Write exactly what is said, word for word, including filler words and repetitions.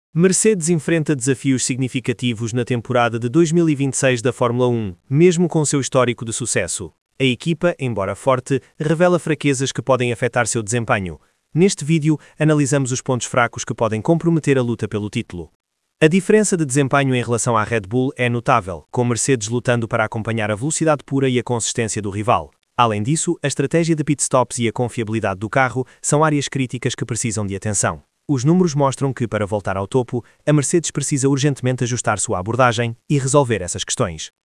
Mercedes enfrenta desafios significativos na temporada de dois mil e vinte e seis da Fórmula um, mesmo com seu histórico de sucesso. A equipa, embora forte, revela fraquezas que podem afetar seu desempenho. Neste vídeo, analisamos os pontos fracos que podem comprometer a luta pelo título. A diferença de desempenho em relação à Red Bull é notável, com Mercedes lutando para acompanhar a velocidade pura e a consistência do rival. Além disso, a estratégia de pitstops e a confiabilidade do carro são áreas críticas que precisam de atenção. Os números mostram que, para voltar ao topo, a Mercedes precisa urgentemente ajustar sua abordagem e resolver essas questões.